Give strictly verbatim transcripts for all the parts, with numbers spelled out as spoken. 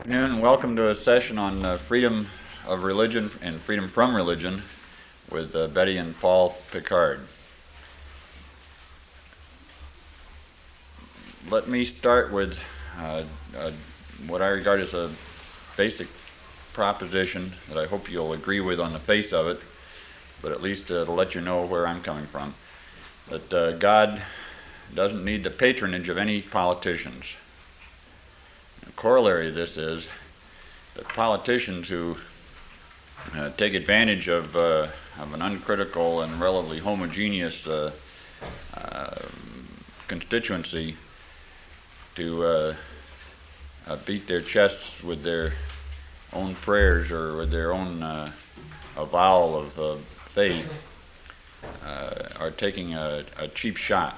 Afternoon, and welcome to a session on uh, freedom of religion and freedom from religion with uh, Betty and Paul Picard. Let me start with uh, uh, what I regard as a basic proposition that I hope you'll agree with on the face of it, but at least uh, to let you know where I'm coming from. That uh, God doesn't need the patronage of any politicians. The corollary of this is that politicians who uh, take advantage of, uh, of an uncritical and relatively homogeneous uh, uh, constituency to uh, uh, beat their chests with their own prayers or with their own uh, avowal of uh, faith uh, are taking a, a cheap shot.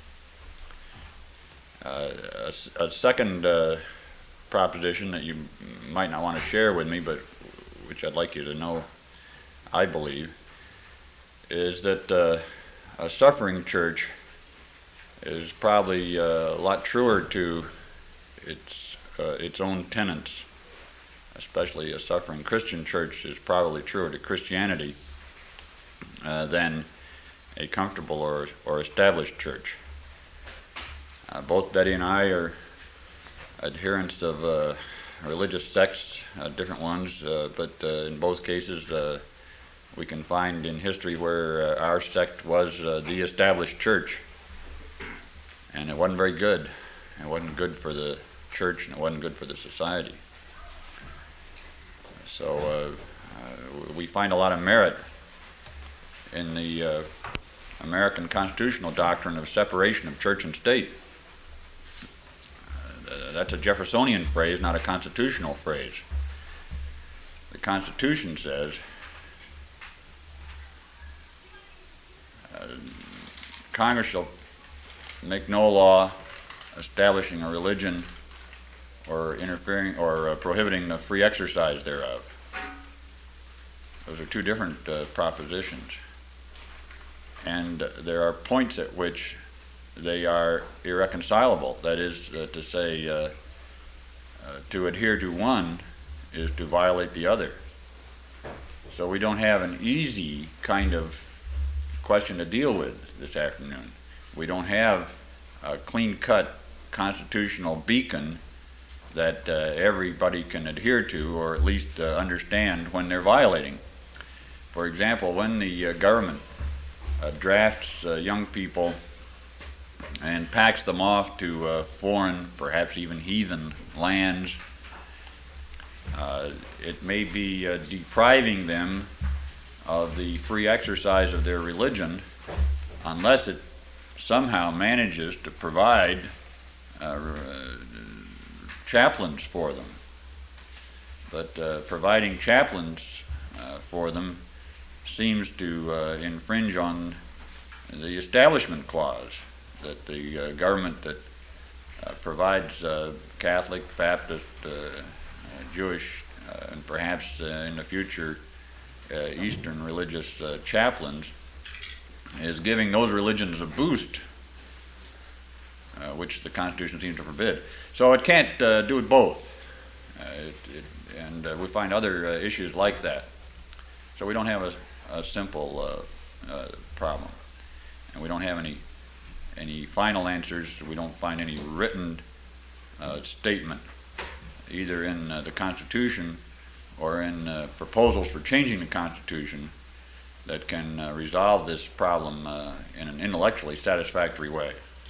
Uh, a, a second uh, proposition that you might not want to share with me, but which I'd like you to know, I believe, is that uh, a suffering church is probably uh, a lot truer to its uh, its own tenets. Especially a suffering Christian church is probably truer to Christianity uh, than a comfortable or or established church. Uh, both Betty and I are adherents of uh, religious sects, uh, different ones, uh, but uh, in both cases uh, we can find in history where uh, our sect was uh, the established church, and it wasn't very good. It wasn't good for the church, and it wasn't good for the society. So uh, uh, we find a lot of merit in the uh, American constitutional doctrine of separation of church and state. Uh, that's a Jeffersonian phrase, not a constitutional phrase. The Constitution says uh, Congress shall make no law establishing a religion or interfering or uh, prohibiting the free exercise thereof. Those are two different uh, propositions. And uh, there are points at which they are irreconcilable. That is uh, to say, uh, uh, to adhere to one is to violate the other. So we don't have an easy kind of question to deal with this afternoon. We don't have a clean-cut constitutional beacon that uh, everybody can adhere to or at least uh, understand when they're violating. For example, when the uh, government uh, drafts uh, young people and packs them off to uh, foreign, perhaps even heathen lands, uh, it may be uh, depriving them of the free exercise of their religion unless it somehow manages to provide uh, chaplains for them. But uh, providing chaplains uh, for them seems to uh, infringe on the Establishment Clause, that the uh, government that uh, provides uh, Catholic, Baptist, uh, uh, Jewish, uh, and perhaps uh, in the future uh, Eastern religious uh, chaplains is giving those religions a boost, uh, which the Constitution seems to forbid. So it can't uh, do it both. Uh, it, it, and uh, we find other uh, issues like that. So we don't have a, a simple uh, uh, problem. And we don't have any any final answers. We don't find any written uh, statement, either in uh, the Constitution or in uh, proposals for changing the Constitution, that can uh, resolve this problem uh, in an intellectually satisfactory way.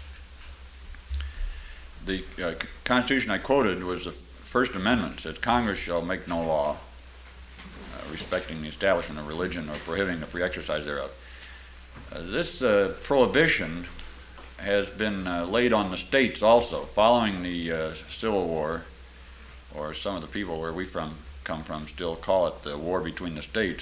The uh, Constitution I quoted was the First Amendment. It says, Congress shall make no law uh, respecting the establishment of religion or prohibiting the free exercise thereof. Uh, this uh, prohibition has been uh, laid on the states also. Following the uh, Civil War, or some of the people where we from come from still call it the war between the states,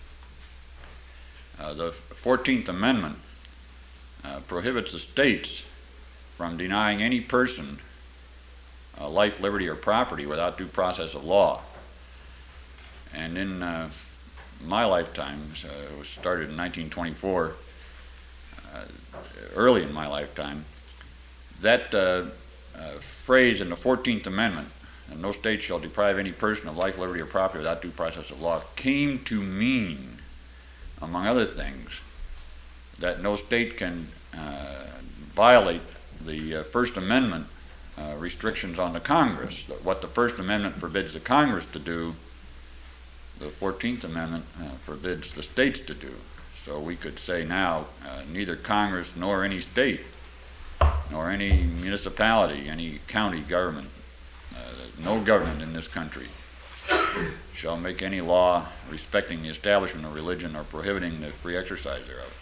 uh, the fourteenth Amendment uh, prohibits the states from denying any person uh, life, liberty, or property without due process of law. And in uh, my lifetime, uh, it was started in nineteen twenty-four, uh, early in my lifetime, that uh, uh, phrase in the fourteenth Amendment and no state shall deprive any person of life, liberty, or property without due process of law, came to mean, among other things, that no state can uh, violate the uh, First Amendment uh, restrictions on the Congress. What the First Amendment forbids the Congress to do, the fourteenth Amendment uh, forbids the states to do. So we could say now, uh, neither Congress nor any state, nor any municipality, any county government, uh, no government in this country shall make any law respecting the establishment of religion or prohibiting the free exercise thereof.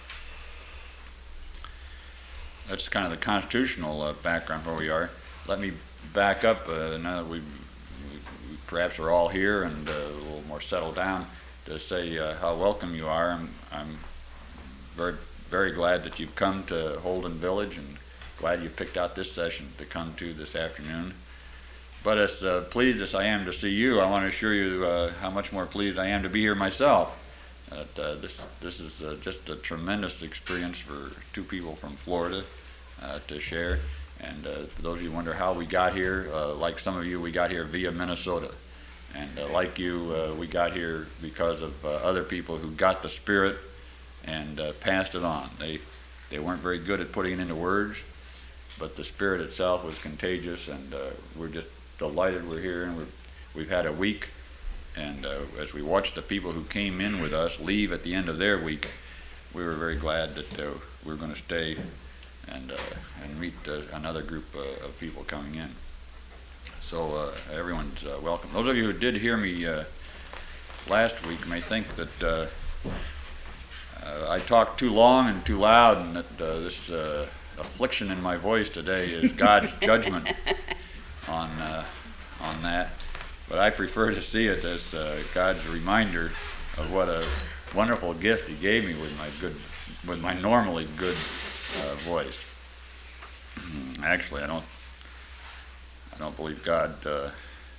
That's kind of the constitutional uh, background where we are. Let me back up uh, now that we perhaps are all here and uh, a little more settled down, to say uh, how welcome you are. I'm, I'm very, very glad that you've come to Holden Village, and glad you picked out this session to come to this afternoon. But as uh, pleased as I am to see you, I want to assure you uh, how much more pleased I am to be here myself. That, uh, this, this is uh, just a tremendous experience for two people from Florida uh, to share. And uh, for those of you who wonder how we got here, uh, like some of you, we got here via Minnesota. And uh, like you, uh, we got here because of uh, other people who got the spirit and uh, passed it on. They, they weren't very good at putting it into words, but the spirit itself was contagious, and uh, we're just delighted we're here. And we've, we've had a week, and uh, as we watched the people who came in with us leave at the end of their week, we were very glad that uh, we were going to stay and, uh, and meet uh, another group uh, of people coming in. So uh, everyone's uh, welcome. Those of you who did hear me uh, last week may think that uh, uh, I talked too long and too loud, and that uh, this uh, affliction in my voice today is God's judgment on uh, on that. But I prefer to see it as uh, God's reminder of what a wonderful gift He gave me with my good, with my normally good uh, voice. Actually, I don't. I don't believe God uh,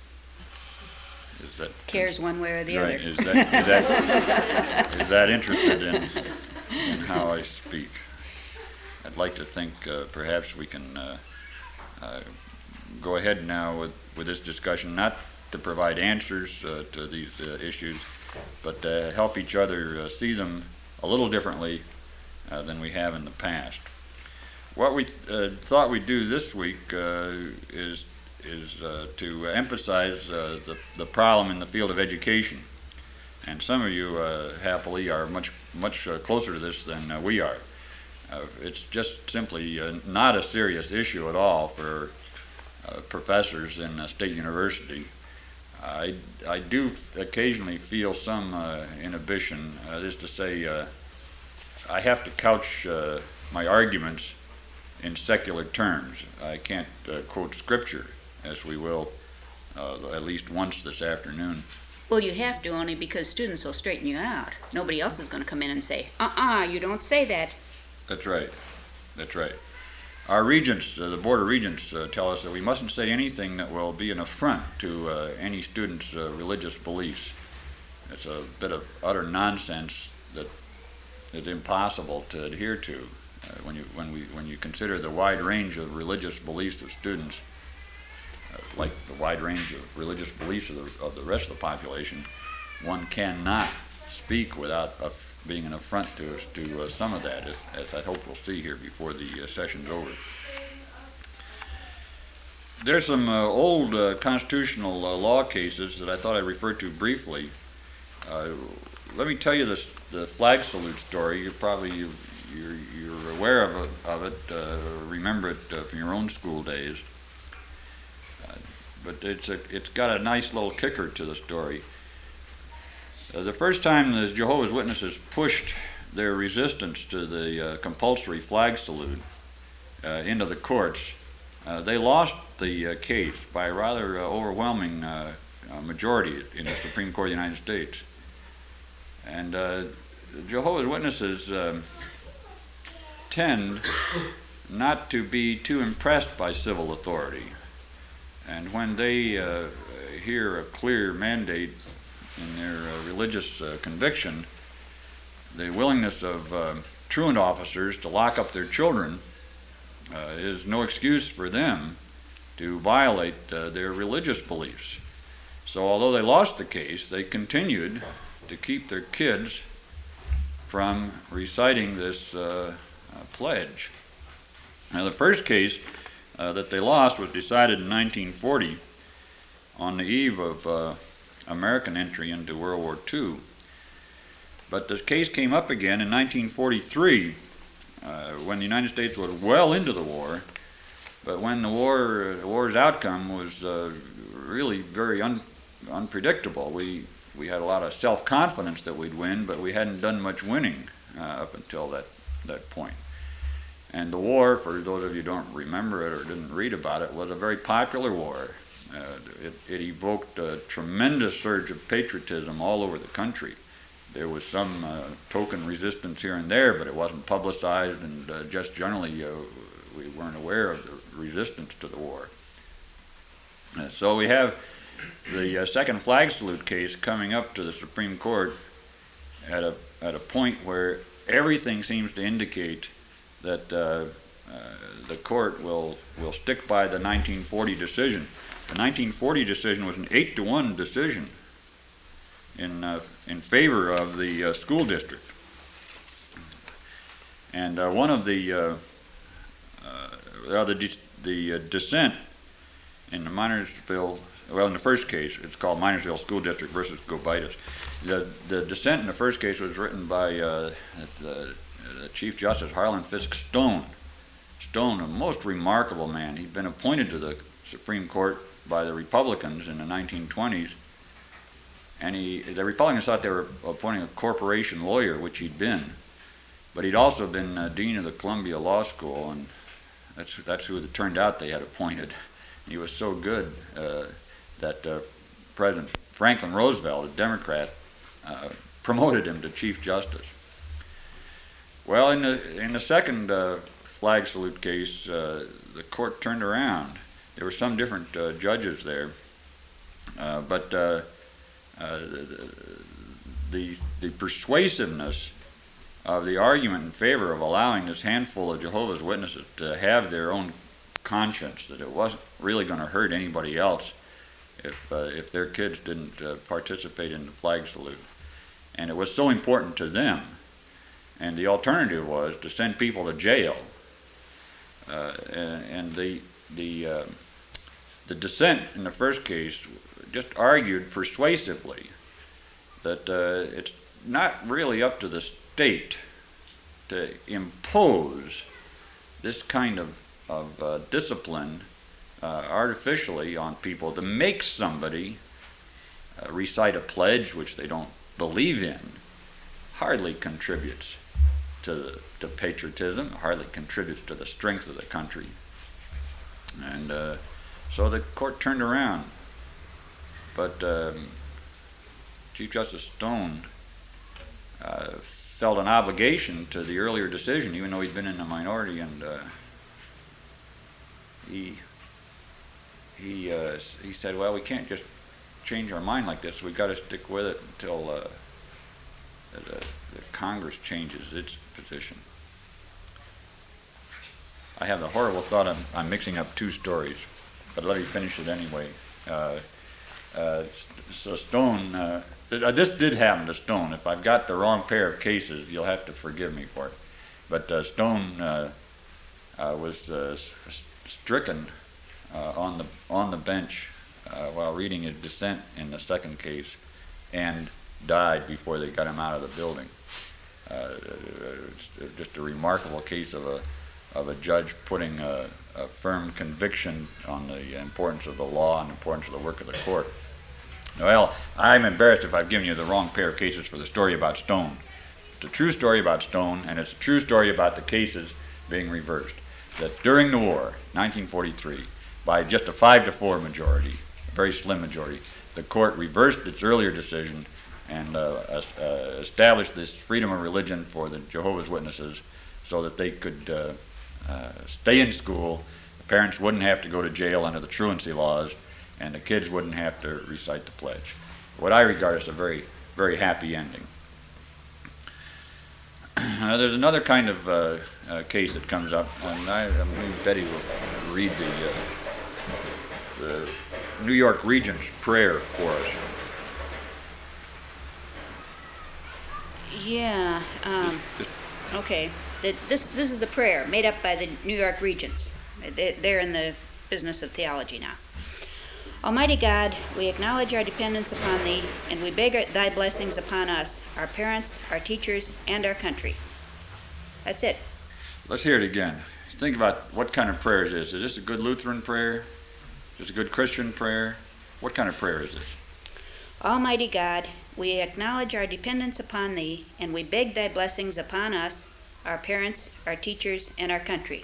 is that cares one way or the right, other. Is that, is that, is that interested in, in how I speak? I'd like to think uh, perhaps we can uh, uh, go ahead now with, with this discussion, not to provide answers uh, to these uh, issues, but to help each other uh, see them a little differently uh, than we have in the past. What we th uh, thought we'd do this week uh, is is uh, to emphasize uh, the, the problem in the field of education. And some of you uh, happily are much, much uh, closer to this than uh, we are. Uh, it's just simply uh, not a serious issue at all for uh, professors in a state university. I, I do occasionally feel some uh, inhibition, uh, that is to say, uh, I have to couch uh, my arguments in secular terms. I can't uh, quote scripture, as we will uh, at least once this afternoon. Well, you have to, only because students will straighten you out. Nobody else is going to come in and say, uh-uh, you don't say that. That's right. That's right. Our regents, uh, the Board of Regents, uh, tell us that we mustn't say anything that will be an affront to uh, any student's uh, religious beliefs. It's a bit of utter nonsense that is impossible to adhere to uh, when you when we when you consider the wide range of religious beliefs of students. Uh, like the wide range of religious beliefs of the, of the rest of the population, one cannot speak without uh, being an affront to, to uh, some of that, as, as I hope we'll see here before the uh, session's over. There's some uh, old uh, constitutional uh, law cases that I thought I'd refer to briefly. Uh, let me tell you this, the flag salute story. You're probably you, you're, you're aware of it, of it uh, remember it uh, from your own school days. But it's a, it's got a nice little kicker to the story. Uh, the first time the Jehovah's Witnesses pushed their resistance to the uh, compulsory flag salute uh, into the courts, uh, they lost the uh, case by a rather uh, overwhelming uh, uh, majority in the Supreme Court of the United States. And uh, the Jehovah's Witnesses um, tend not to be too impressed by civil authority. And when they uh, hear a clear mandate in their uh, religious uh, conviction, the willingness of uh, truant officers to lock up their children uh, is no excuse for them to violate uh, their religious beliefs. So although they lost the case, they continued to keep their kids from reciting this uh, uh, pledge. Now, the first case uh, that they lost was decided in nineteen forty on the eve of uh, American entry into World War Two. But this case came up again in nineteen forty-three uh, when the United States was well into the war, but when the war, the war's outcome was uh, really very un, unpredictable. We, we had a lot of self-confidence that we'd win, but we hadn't done much winning uh, up until that, that point. And the war, for those of you who don't remember it or didn't read about it, was a very popular war. Uh, it, it evoked a tremendous surge of patriotism all over the country. There was some uh, token resistance here and there, but it wasn't publicized, and uh, just generally uh, we weren't aware of the resistance to the war. Uh, so we have the uh, second flag salute case coming up to the Supreme Court at a, at a point where everything seems to indicate that uh, uh, the court will, will stick by the nineteen forty decision. The nineteen forty decision was an eight to one decision in, uh, in favor of the uh, school district. And uh, one of the, uh, uh, the, dis the uh, dissent in the Minersville, well, in the first case, it's called Minersville School District versus Gobitis. The, the dissent in the first case was written by uh, the, the Chief Justice Harlan Fiske Stone. Stone, a most remarkable man. He'd been appointed to the Supreme Court by the Republicans in the nineteen twenties, and he, the Republicans thought they were appointing a corporation lawyer, which he'd been, but he'd also been uh, dean of the Columbia Law School, and that's, that's who it turned out they had appointed. He was so good uh, that uh, President Franklin Roosevelt, a Democrat, uh, promoted him to Chief Justice. Well, in the, in the second uh, flag salute case, uh, the court turned around. There were some different uh, judges there, uh, but uh, uh, the, the persuasiveness of the argument in favor of allowing this handful of Jehovah's Witnesses to have their own conscience, that it wasn't really going to hurt anybody else if, uh, if their kids didn't uh, participate in the flag salute. And it was so important to them. And the alternative was to send people to jail. Uh, and, and the, the, uh, the dissent in the first case just argued persuasively that uh, it's not really up to the state to impose this kind of, of uh, discipline uh, artificially on people, to make somebody uh, recite a pledge which they don't believe in. Hardly contributes to, the, to patriotism, hardly contributes to the strength of the country. And uh, so the court turned around. But um, Chief Justice Stone uh, felt an obligation to the earlier decision, even though he'd been in the minority, and uh, he, he, uh, he said, well, we can't just change our mind like this. We've got to stick with it until uh, the, the Congress changes its position. I have the horrible thought I'm, I'm mixing up two stories, but let me finish it anyway. Uh, uh, so Stone, uh, th this did happen to Stone. If I've got the wrong pair of cases, you'll have to forgive me for it. But uh, Stone uh, uh, was uh, stricken uh, on the on the bench uh, while reading his dissent in the second case, and died before they got him out of the building. Uh, it's just a remarkable case of a of a judge putting a, a firm conviction on the importance of the law and the importance of the work of the court. Well, I'm embarrassed if I've given you the wrong pair of cases for the story about Stone. It's a true story about Stone, and it's a true story about the cases being reversed. That during the war, nineteen forty-three, by just a five to four majority, a very slim majority, the court reversed its earlier decision and uh, uh, established this freedom of religion for the Jehovah's Witnesses, so that they could uh, uh, stay in school. The parents wouldn't have to go to jail under the truancy laws, and the kids wouldn't have to recite the pledge. What I regard as a very, very happy ending. Uh, there's another kind of uh, uh, case that comes up, and I, I believe Betty will read the, uh, uh, New York Regent's prayer for us. Yeah, um, okay. The, this, this is the prayer made up by the New York Regents. They- They're in the business of theology now. Almighty God, we acknowledge our dependence upon Thee, and we beg Thy blessings upon us, our parents, our teachers, and our country. That's it. Let's hear it again. Think about what kind of prayer is this. Is this a good Lutheran prayer? Is this a good Christian prayer? What kind of prayer is this? Almighty God, we acknowledge our dependence upon Thee, and we beg Thy blessings upon us, our parents, our teachers, and our country.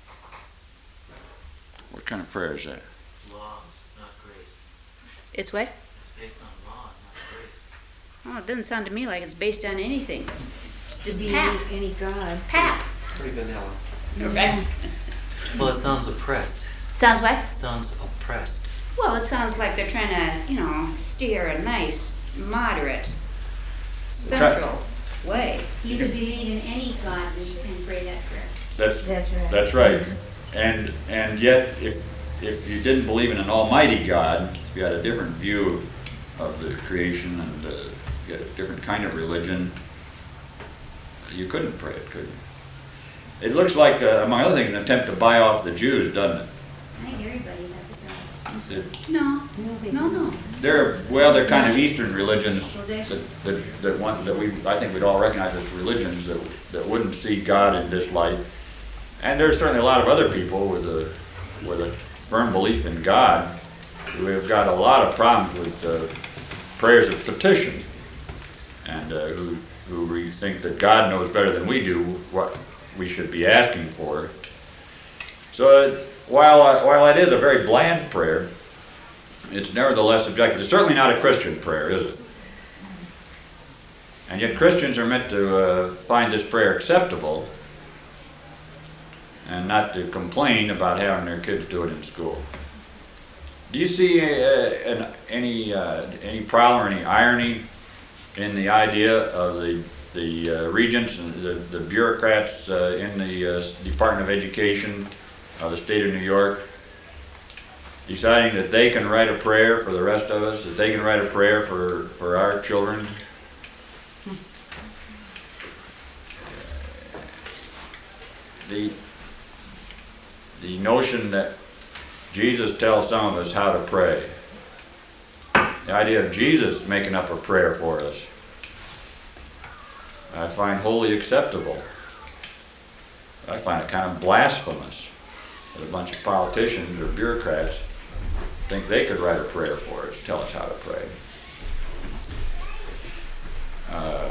What kind of prayer is that? Law, not grace. It's what? It's based on law, not grace. Oh, it doesn't sound to me like it's based on anything. It's just Be pap. any, any god. Pap. Pretty vanilla. Right. Well, it sounds oppressed. Sounds what? It sounds oppressed. Well, it sounds like they're trying to, you know, steer a nice, moderate, central way. You could believe in any god and you can pray that prayer. That's, That's right. that's right. And, and yet, if, if you didn't believe in an almighty God, if you had a different view of, of the creation and uh, you had a different kind of religion, you couldn't pray it, could you? It looks like, uh, among other things, an attempt to buy off the Jews, doesn't it? I think everybody has a god. It- No, they no, no. They're, well, they're kind of Eastern religions that, that, that want, that we, I think we'd all recognize as religions that, that wouldn't see God in this light. And there's certainly a lot of other people with a, with a firm belief in God who have got a lot of problems with uh, prayers of petition, and uh, who, who re- think that God knows better than we do what we should be asking for. So uh, while, I, while it is a very bland prayer, it's nevertheless subjective. It's certainly not a Christian prayer, is it? And yet Christians are meant to uh, find this prayer acceptable and not to complain about having their kids do it in school. Do you see uh, an, any uh, any problem or any irony in the idea of the the uh, regents and the, the bureaucrats uh, in the uh, Department of Education of the state of New York deciding that they can write a prayer for the rest of us, that they can write a prayer for, for our children? The, the notion that Jesus tells some of us how to pray, the idea of Jesus making up a prayer for us, I find wholly acceptable. I find it kind of blasphemous that a bunch of politicians or bureaucrats think they could write a prayer for us, tell us how to pray. Uh,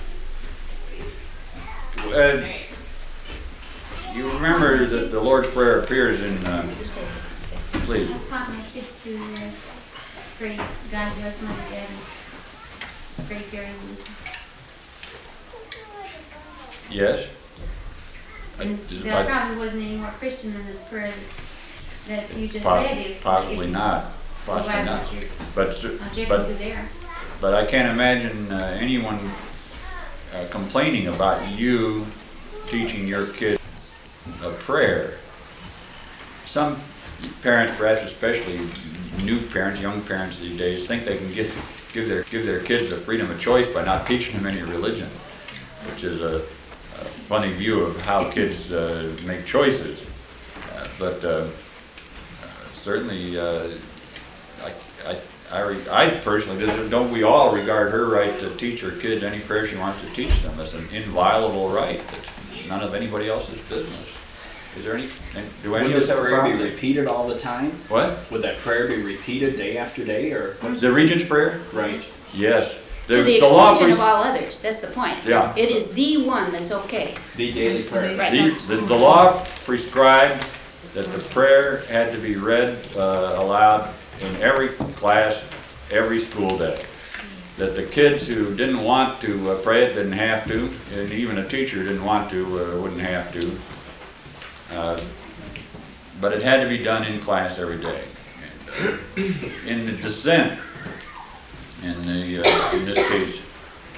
uh, you remember that the Lord's Prayer appears in, uh, please. I've taught my kids to uh, pray, God bless Mother Deb and pray very well. Yes? And I- that probably wasn't any more Christian than the prayer that, that you just Poss- read. If, Possibly if, not, Why possibly not. would you But, cer- object but to there? But I can't imagine uh, anyone uh, complaining about you teaching your kid a prayer. Some parents, perhaps especially new parents, young parents these days, think they can give, give their give their kids the freedom of choice by not teaching them any religion, which is a, a funny view of how kids uh, make choices. Uh, but uh, uh, certainly, uh, I, I I, re- I personally, don't we all regard her right to teach her kids any prayer she wants to teach them as an inviolable right that's none of anybody else's business? Is there any, and do any Would of this us have a prayer be problem? repeated all the time? What? Would that prayer be repeated day after day, or what's The Regent's Prayer? right? Yes. To the law exclusion pres- of all others, that's the point. Yeah. It is the one that's okay. The daily prayer. Right. The, the, the law prescribed that the prayer had to be read uh, aloud in every class, every school day. That the kids who didn't want to uh, pray it didn't have to, and even a teacher didn't want to, uh, wouldn't have to. Uh, but it had to be done in class every day. And, uh, in the dissent, in the uh, in this case,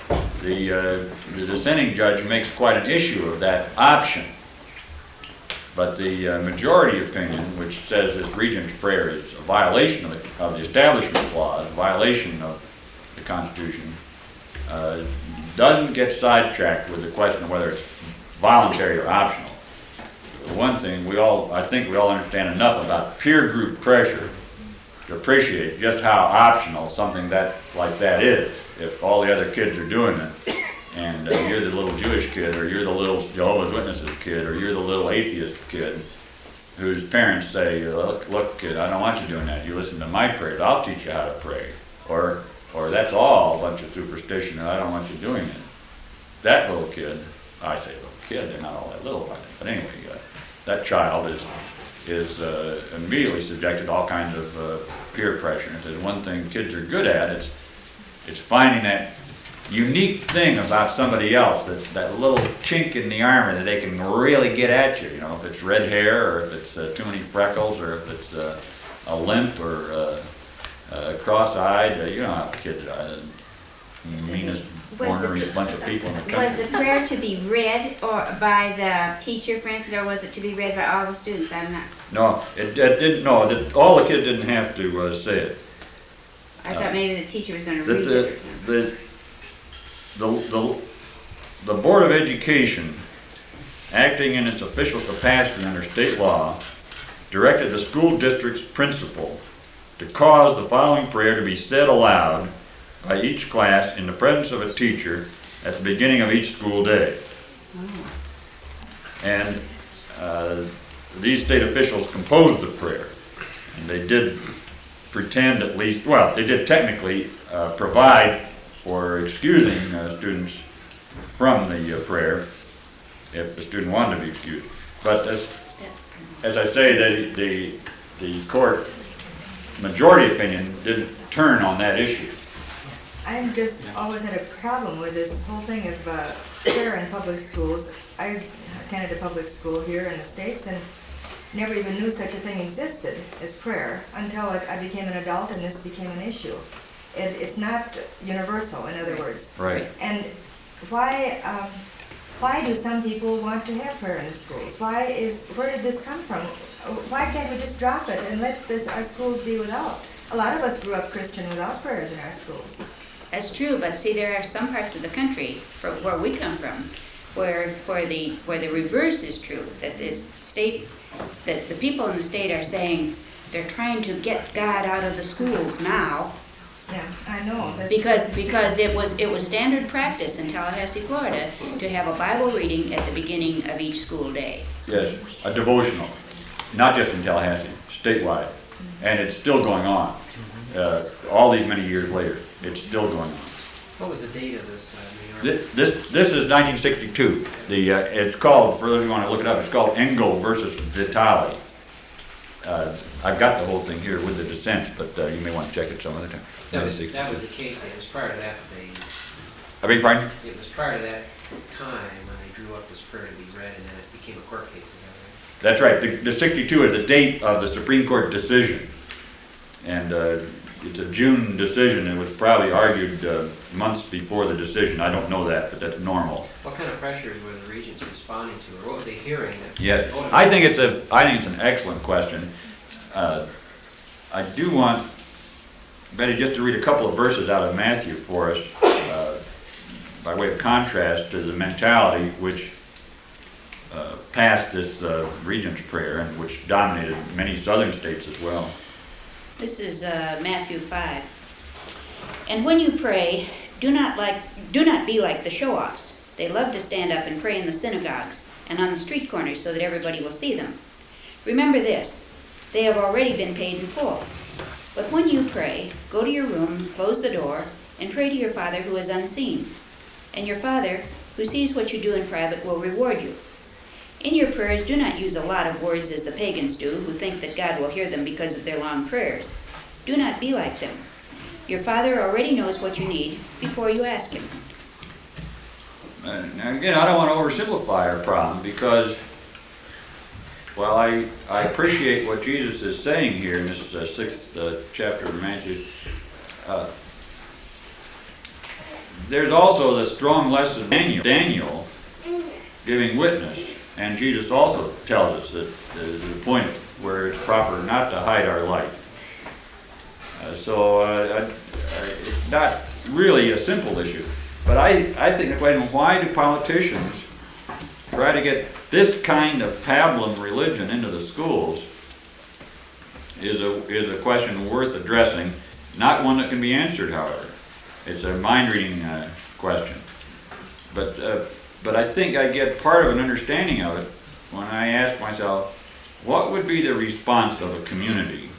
the uh, the dissenting judge makes quite an issue of that option. But the uh, majority opinion, which says this regent's prayer is a violation of the, of the Establishment Clause, violation of the Constitution, uh, doesn't get sidetracked with the question of whether it's voluntary or optional. The one thing we all, I think we all understand enough about peer group pressure to appreciate just how optional something that like that is. If all the other kids are doing it, and uh, you're the little Jewish kid, or you're the little Jehovah's Witnesses kid, or you're the little atheist kid, whose parents say, look, look kid, I don't want you doing that. You listen to my prayers, I'll teach you how to pray. Or, or that's all a bunch of superstition, and I don't want you doing it. That little kid, I say little kid, they're not all that little, but anyway, uh, that child is is uh, immediately subjected to all kinds of uh, peer pressure. And if there's one thing kids are good at, it's it's finding that unique thing about somebody else, that, that little chink in the armor that they can really get at you. You know, if it's red hair, or if it's uh, too many freckles, or if it's uh, a limp, or uh, uh, cross-eyed. Uh, you know how kids are. The meanest, ornery bunch of people in the country. Was the prayer to be read or by the teacher, for instance, or was it to be read by all the students? I'm not, No, it, it didn't. No, it, all the kids didn't have to uh, say it. I thought maybe the teacher was gonna The, read the, it or something. the, the, the Board of Education, acting in its official capacity under state law, directed the school district's principal to cause the following prayer to be said aloud by each class in the presence of a teacher at the beginning of each school day. And uh, these state officials composed the prayer, and they did pretend at least, well, they did technically uh, provide for excusing uh, students from the uh, prayer if the student wanted to be excused. But as, as I say, the, the, the court majority opinion didn't turn on that issue. I've just always had a problem with this whole thing of uh, prayer in public schools. I attended a public school here in the States and never even knew such a thing existed as prayer until I I became an adult and this became an issue. It, it's not universal, in other words. Right. And why, um, why do some people want to have prayer in the schools? Why is, where did this come from? Why can't we just drop it and let this, our schools be without? A lot of us grew up Christian without prayers in our schools. That's true, but see, there are some parts of the country, from where we come from, where where the where the reverse is true. That the state, that the people in the state are saying they're trying to get God out of the schools now, Yeah, I know. That's- because because it was it was standard practice in Tallahassee, Florida, to have a Bible reading at the beginning of each school day. Yes, a devotional, not just in Tallahassee, statewide, and it's still going on. Uh, all these many years later, it's still going on. What was the date of this, uh, New York? This this, this is nineteen sixty-two. The uh, it's called, for those who want to look it up, it's called Engel versus Vitale. Uh, I've got the whole thing here with the dissents, but uh, you may want to check it some other time. That was, that was the case, it was prior to that, they, I beg your pardon? it was prior to that time when they drew up this prayer to be read, and then it became a court case, is that That's right. The, the sixty-two is the date of the Supreme Court decision. And uh, it's a June decision. It was probably argued uh, months before the decision. I don't know that, but that's normal. right? What kind of pressures were the regents responding to, or what were they hearing? that- Yes, voted I on? think it's a, I think it's an excellent question. Uh, I do want Betty just to read a couple of verses out of Matthew for us, uh, by way of contrast to the mentality which uh, passed this uh, Regent's Prayer and which dominated many southern states as well. This is uh, Matthew five. And when you pray, do not like do not be like the show-offs. They love to stand up and pray in the synagogues and on the street corners so that everybody will see them. Remember this, they have already been paid in full. But when you pray, go to your room, close the door, and pray to your Father who is unseen. And your Father, who sees what you do in private, will reward you. In your prayers, do not use a lot of words as the pagans do, who think that God will hear them because of their long prayers. Do not be like them. Your Father already knows what you need before you ask Him. Uh, Now, again, I don't want to oversimplify our problem because, well, I, I appreciate what Jesus is saying here in this uh, sixth uh, chapter of Matthew. Uh, there's also the strong lesson of Daniel, Daniel giving witness And Jesus also tells us that there's a point where it's proper not to hide our light. Uh, so uh, I, I, it's not really a simple issue. But I, I think the question, why do politicians try to get this kind of pablum religion into the schools is a, is a question worth addressing, not one that can be answered, however. It's a mind-reading uh, question. But, uh, but I think I get part of an understanding of it when I ask myself, what would be the response of a community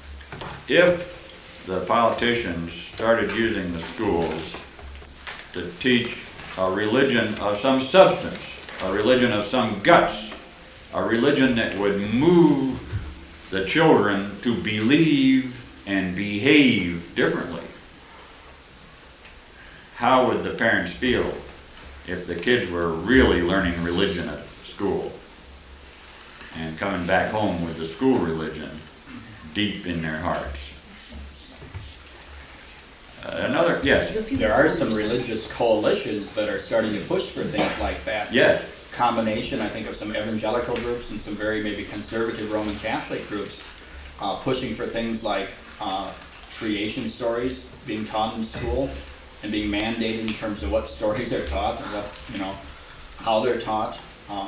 if the politicians started using the schools to teach a religion of some substance, a religion of some guts, a religion that would move the children to believe and behave differently? How would the parents feel if the kids were really learning religion at school and coming back home with the school religion deep in their hearts? Uh, another, yes, There are some religious coalitions that are starting to push for things like that. yes, Combination, I think, of some evangelical groups and some very maybe conservative Roman Catholic groups uh, pushing for things like uh, creation stories being taught in school and being mandated in terms of what stories are taught and what, you know, how they're taught. Uh,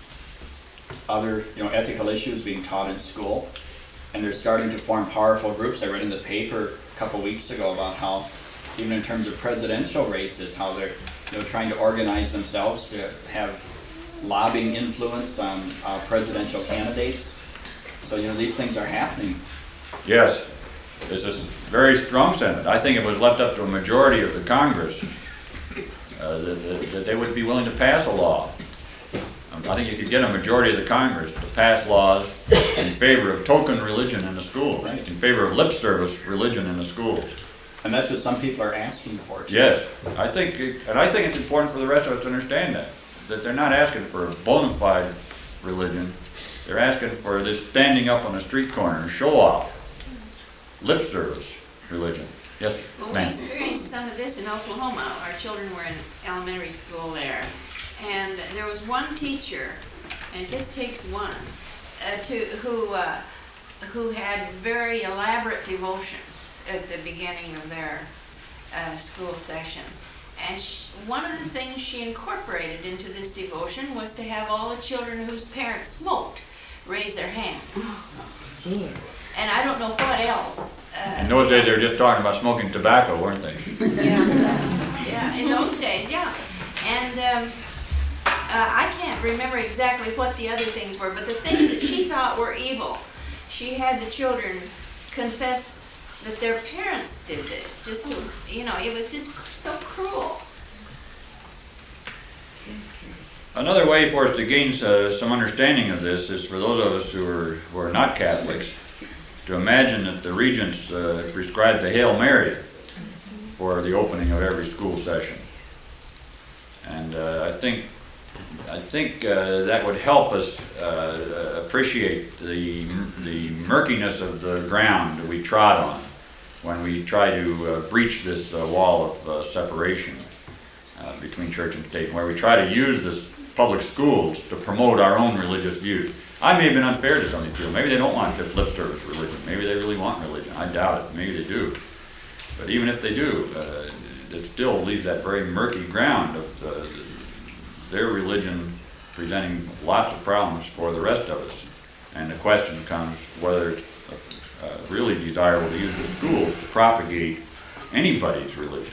other, you know, ethical issues being taught in school. And they're starting to form powerful groups. I read in the paper a couple weeks ago about how, even in terms of presidential races, how they're, you know, trying to organize themselves to have lobbying influence on uh, presidential candidates. So, you know, these things are happening. yes. It's a very strong sentiment. I think if it was left up to a majority of the Congress, uh, that, that, that they would be willing to pass a law. Um, I think you could get a majority of the Congress to pass laws in favor of token religion in the schools, right? In favor of lip service religion in the schools. And that's what some people are asking for, too. Yes, I think, it- and I think it's important for the rest of us to understand that, that they're not asking for a bona fide religion. They're asking for this standing up on a street corner and show off, lip service religion. Yes, Well, we ma'am. experienced some of this in Oklahoma. Our children were in elementary school there. And there was one teacher, and it just takes one, uh, to, who, uh, who had very elaborate devotions at the beginning of their uh, school session. And sh one of the things she incorporated into this devotion was to have all the children whose parents smoked raise their hand. And I don't know what else. Uh, In those days, they were just talking about smoking tobacco, weren't they? Yeah, yeah, in those days, yeah. And um, uh, I can't remember exactly what the other things were, but the things that she thought were evil, she had the children confess that their parents did this, just to, you know, it was just so cruel. Another way for us to gain uh, some understanding of this is for those of us who are, who are not Catholics, to imagine that the regents uh, prescribed the Hail Mary for the opening of every school session. And uh, I think, I think uh, that would help us uh, appreciate the, the murkiness of the ground that we trod on when we try to uh, breach this uh, wall of uh, separation uh, between church and state, where we try to use this public schools to promote our own religious views. I may have been unfair to some of these people. Maybe they don't want just lip service religion. Maybe they really want religion. I doubt it. Maybe they do. But even if they do, uh, it still leaves that very murky ground of uh, their religion presenting lots of problems for the rest of us. And the question comes whether it's uh, really desirable to use the schools to propagate anybody's religion.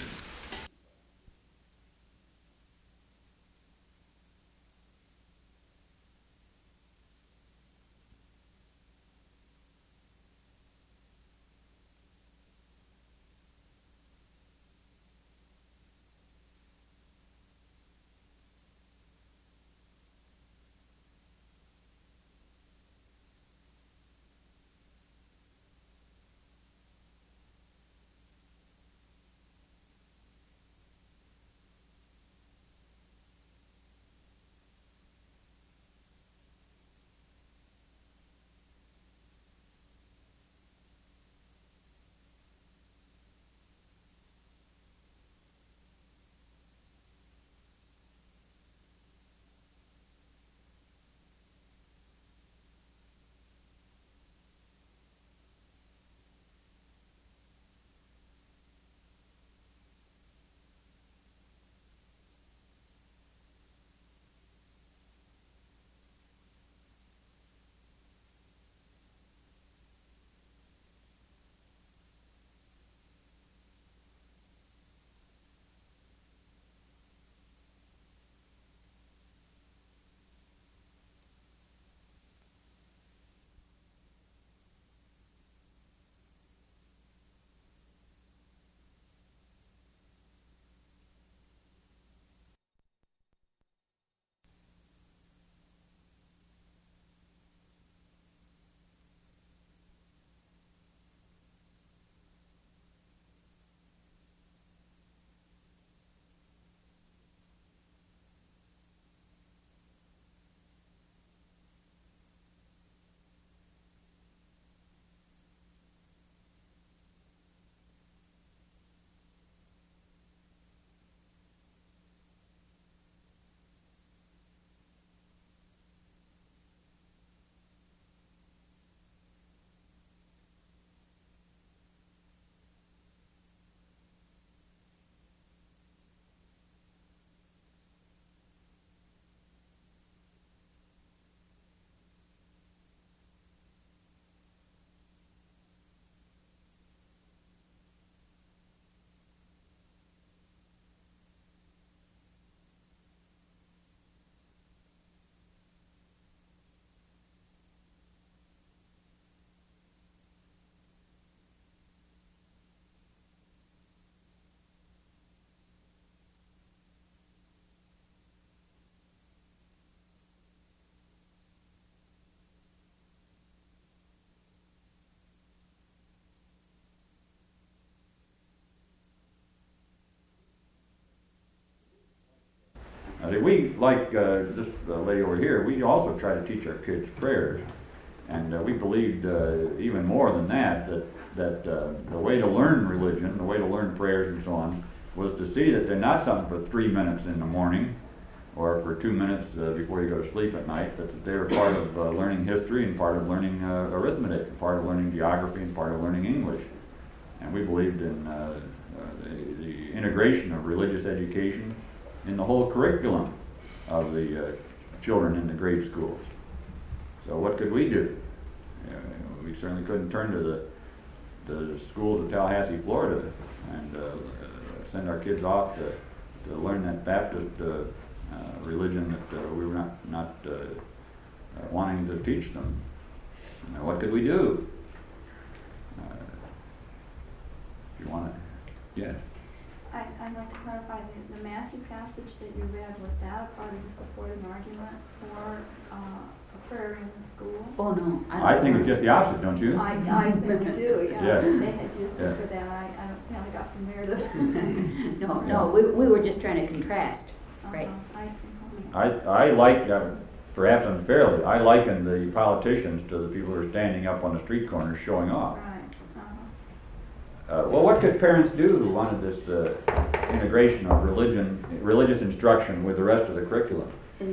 I mean, we, like uh, this uh, lady over here, we also try to teach our kids prayers. And uh, we believed uh, even more than that, that, that uh, the way to learn religion, the way to learn prayers and so on, was to see that they're not something for three minutes in the morning or for two minutes uh, before you go to sleep at night, but that they're part of uh, learning history and part of learning uh, arithmetic, and part of learning geography and part of learning English. And we believed in uh, uh, the, the integration of religious education in the whole curriculum of the uh, children in the grade schools. So what could we do? Uh, we certainly couldn't turn to the, the schools of Tallahassee, Florida, and uh, uh, send our kids off to, to learn that Baptist uh, uh, religion that uh, we were not, not uh, uh, wanting to teach them. Now, what could we do? Uh, if you want to, yes. I, I'd like to clarify, the, the Matthew passage that you read, was that a part of the supporting argument for uh, a prayer in the school? Oh, no. I think it's just the opposite, don't you? I, I think you do, yeah. Yeah. They had used Yeah. it for that. I, I don't see how they got from there to. No, no, we, we were just trying to contrast, right? Uh-huh, I see. I, I like, uh, perhaps unfairly, I liken the politicians to the people who are standing up on the street corners showing off. Right. Uh-huh. Uh, well, what could parents do who wanted this uh, integration of religion, religious instruction with the rest of the curriculum?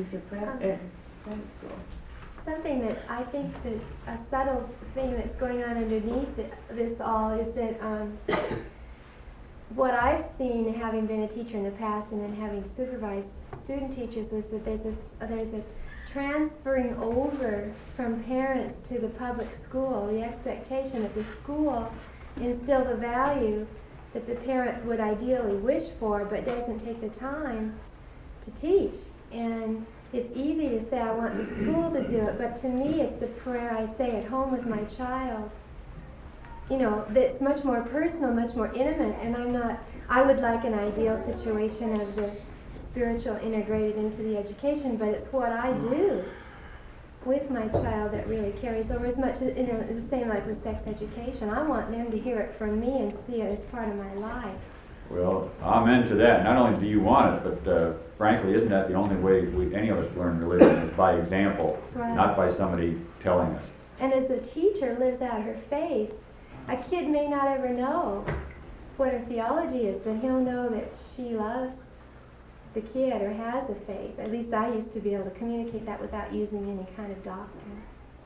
Something that I think that a subtle thing that's going on underneath it, this all is that um, what I've seen, having been a teacher in the past and then having supervised student teachers, is that there's this, uh, there's a transferring over from parents to the public school, the expectation that the school instill the value that the parent would ideally wish for, but doesn't take the time to teach. And it's easy to say, I want the school to do it, but to me it's the prayer I say at home with my child. You know, that's much more personal, much more intimate, and I'm not, I would like an ideal situation of the spiritual integrated into the education, but it's what I do with my child that really carries over as much as, you know, the same like with sex education. I want them to hear it from me and see it as part of my life. Well, amen to that. Not only do you want it, but uh, frankly, isn't that the only way we, any of us learn religion, is by example, Right. not by somebody telling us. And as a teacher lives out her faith, a kid may not ever know what her theology is, but he'll know that she loves the kid or has a faith. At least I used to be able to communicate that without using any kind of doctrine.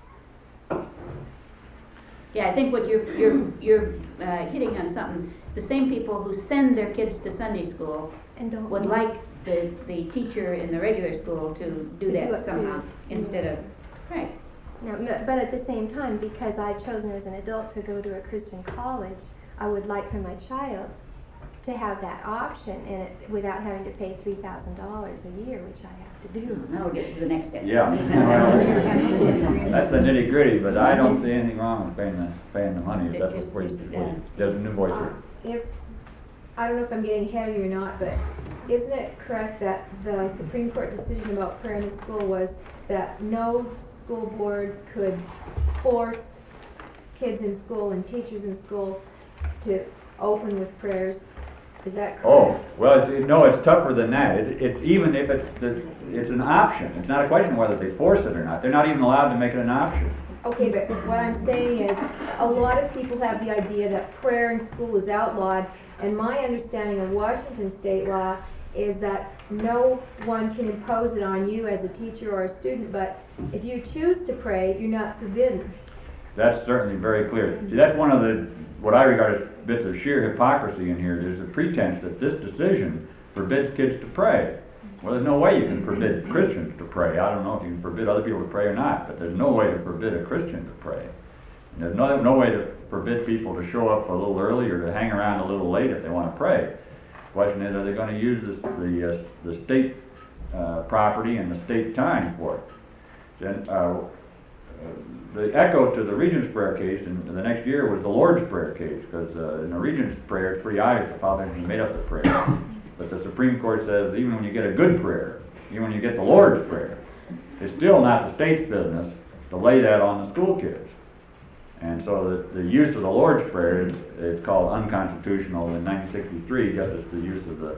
Yeah, I think what you're, you're, you're uh, hitting on something. The same people who send their kids to Sunday school And don't would like the, the teacher in the regular school to do To do that it somehow, too. instead of, right. Now, m- but at the same time, because I've chosen as an adult to go to a Christian college, I would like for my child to have that option and it, without having to pay three thousand dollars a year, which I have to do. Now we'll get to the next step. Yeah, well, that's the nitty gritty, but I don't see anything wrong with paying the, paying the money, if that's what, what you, Desmond New Voice here. If, I don't know if I'm getting ahead of you or not, but isn't it correct that the Supreme Court decision about prayer in the school was that no school board could force kids in school and teachers in school to open with prayers? Is that correct? Oh, well, it's, it- no, it's tougher than that. It, it's even if it's, the, it's an option. It's not a question of whether they force it or not. They're not even allowed to make it an option. Okay, but what I'm saying is, a lot of people have the idea that prayer in school is outlawed, and my understanding of Washington state law is that no one can impose it on you as a teacher or a student, but if you choose to pray, you're not forbidden. That's certainly very clear. See, that's one of the, what I regard as bits of sheer hypocrisy in here. There's a pretense that this decision forbids kids to pray. Well, there's no way you can forbid Christians to pray. I don't know if you can forbid other people to pray or not, but there's no way to forbid a Christian to pray. And there's no, no way to forbid people to show up a little early or to hang around a little late if they want to pray. The question is, are they going to use this, the, uh, the state uh, property and the state time for it? Then, uh, uh, the echo to the Regent's Prayer case in, in the next year was the Lord's Prayer case, because uh, in the Regent's Prayer it's pretty obvious the politicians made up the prayer. But the Supreme Court says even when you get a good prayer, even when you get the Lord's Prayer, it's still not the state's business to lay that on the school kids. And so the, the use of the Lord's Prayer is, is called unconstitutional in nineteen sixty-three, just as the use of the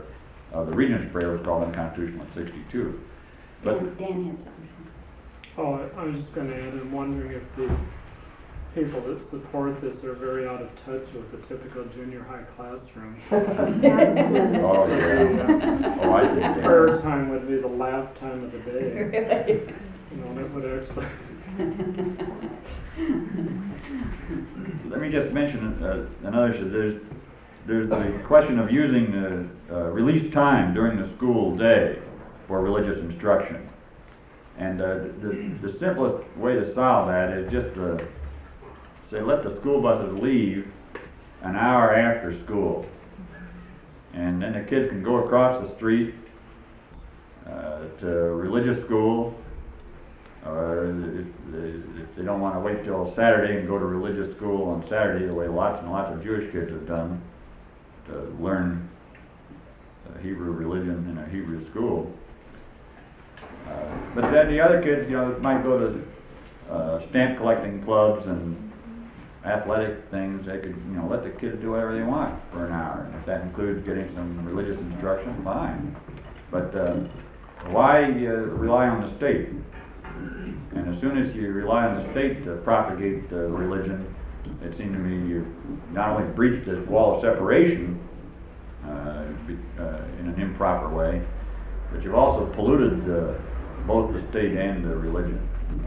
of the Regents Prayer was called unconstitutional in sixty-two. But Dan Dan had something. Oh, I I was just gonna add, I'm wondering if the people that support this are very out of touch with the typical junior high classroom. Absolutely. Oh, yeah. Oh, I think that. Prayer time would be the laugh time of the day. You know, and it would actually. Let me just mention uh, another issue. There's, there's the question of using the uh, release time during the school day for religious instruction. And uh, the, the simplest way to solve that is just to say, let the school buses leave an hour after school. And then the kids can go across the street uh, to religious school, or if they, if they don't want to wait till Saturday and go to religious school on Saturday, the way lots and lots of Jewish kids have done, to learn uh, Hebrew religion in a Hebrew school. Uh, but then the other kids, you know, might go to uh, stamp collecting clubs and athletic things. They could, you know, let the kids do whatever they want for an hour. And if that includes getting some religious instruction, fine. But uh, why uh, rely on the state? And as soon as you rely on the state to propagate uh, religion, it seems to me you not only breach the wall of separation uh, be, uh, in an improper way, but you've also polluted uh, both the state and the religion.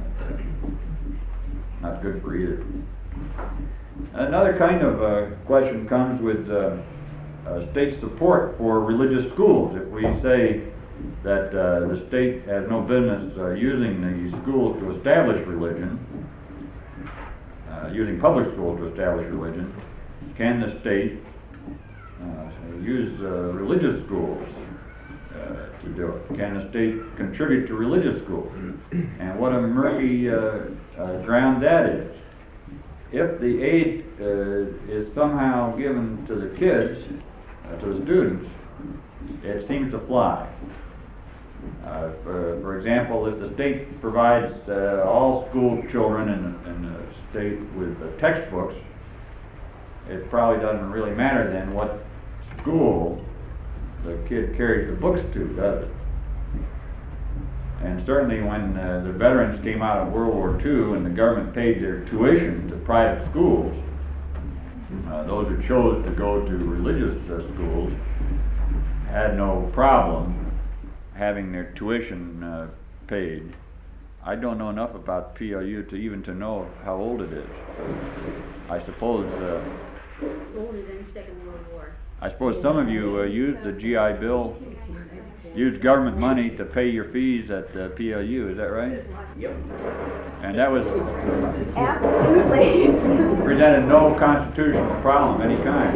Not good for either. Another kind of uh, question comes with uh, uh, state support for religious schools. If we say that uh, the state has no business uh, using these schools to establish religion, uh, using public schools to establish religion, can the state uh, use uh, religious schools uh, to do it? Can the state contribute to religious schools? And what a murky uh, uh, ground that is. If the aid uh, is somehow given to the kids, uh, to the students, it seems to fly. Uh, for, for example, if the state provides uh, all school children in, in the state with uh, textbooks, it probably doesn't really matter then what school the kid carries the books to, does it? And certainly when uh, the veterans came out of World War Two and the government paid their tuition to private schools, uh, those who chose to go to religious uh, schools had no problem having their tuition uh, paid. I don't know enough about P L U to even to know how old it is. I suppose uh, Older than Second World War. I suppose some of you uh, used the G I Bill, used government money to pay your fees at uh, P L U, is that right? Yep. And that was Absolutely. presented no constitutional problem of any kind.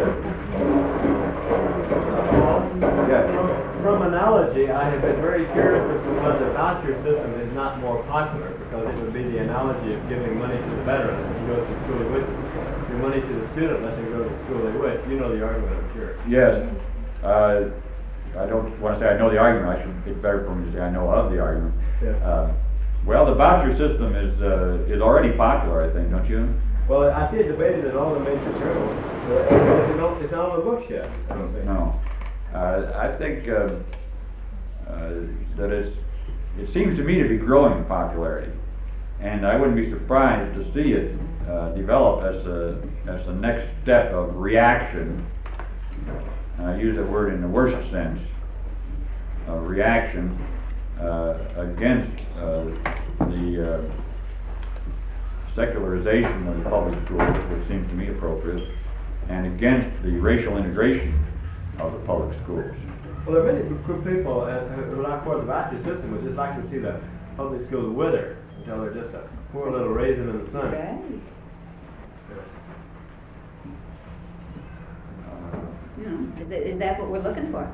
Yeah. From analogy, I have been very curious as to why the voucher system is not more popular, because it would be the analogy of giving money to the veteran who goes to school he wishes. Give money to the student, let him go to the school they wish. You know the argument, I'm sure. Yes. Uh, I don't want to say I know the argument. I should, it's better for me to say I know of the argument. Yeah. Uh, well, the voucher system is uh, is already popular, I think, don't you? Well, I see it debated in all the major journals. Uh, it's, not, it's not on the books yet, I don't think. No. Uh, I think uh, uh, that it's, it seems to me to be growing in popularity, and I wouldn't be surprised to see it uh, develop as a as the next step of reaction. I use that word in the worst sense, of reaction uh, against uh, the uh, secularization of the public schools, which seems to me appropriate, and against the racial integration of the public schools. Well, there are many good people uh, who are for the voucher system would just like to see the public schools wither until they're just a poor little raisin in the sun. Right. You know, is that, is that what we're looking for?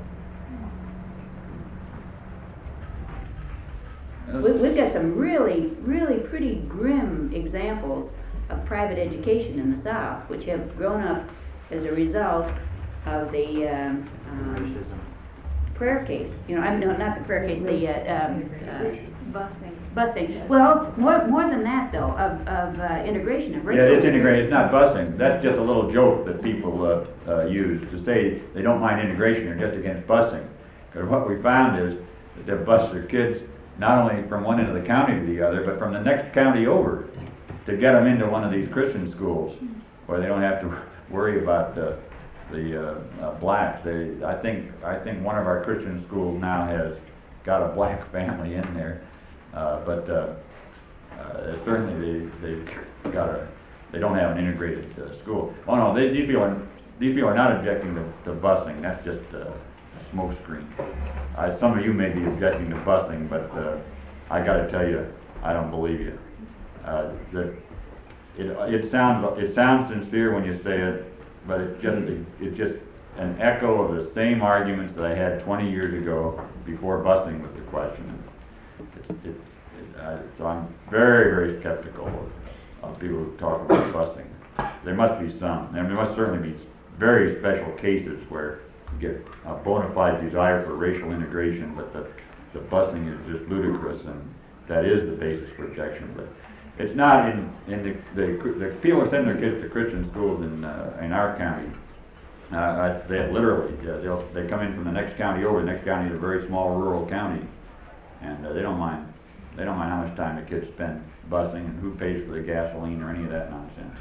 We, we've got some really, really pretty grim examples of private education in the South, which have grown up as a result of the um, um, prayer case, you know, I'm, no, not the prayer case, the, uh, um, uh, Busing. busing. Well, more, more than that though, of, of uh, integration, of Yeah, racial it's integrated, it's not busing. That's just a little joke that people uh, uh, use to say they don't mind integration, they're just against busing. Because what we found is that they bus their kids not only from one end of the county to the other, but from the next county over to get them into one of these Christian schools where they don't have to worry about uh, the uh, uh, blacks. They, I think, I think one of our Christian schools now has got a black family in there. Uh, but uh, uh, certainly they they got a they don't have an integrated uh, school. Oh no, they, these people are these people are not objecting to, to busing. That's just uh, a smokescreen. Uh, some of you may be objecting to busing, but uh, I got to tell you, I don't believe you. Uh, that it it sounds it sounds sincere when you say it, but it just it, it's just an echo of the same arguments that I had twenty years ago before busing was the question. It, it, uh, so I'm very, very skeptical of, of people who talk about busing. There must be some, and there must certainly be very special cases where you get a bona fide desire for racial integration, but the, the busing is just ludicrous, and that is the basis for objection. But it's not in, in the, the, the people who send their kids to Christian schools in, uh, in our county. Uh, I, they have literally, uh, they'll, they come in from the next county over. The next county is a very small rural county. And uh, they don't mind. They don't mind how much time the kids spend busing and who pays for the gasoline or any of that nonsense.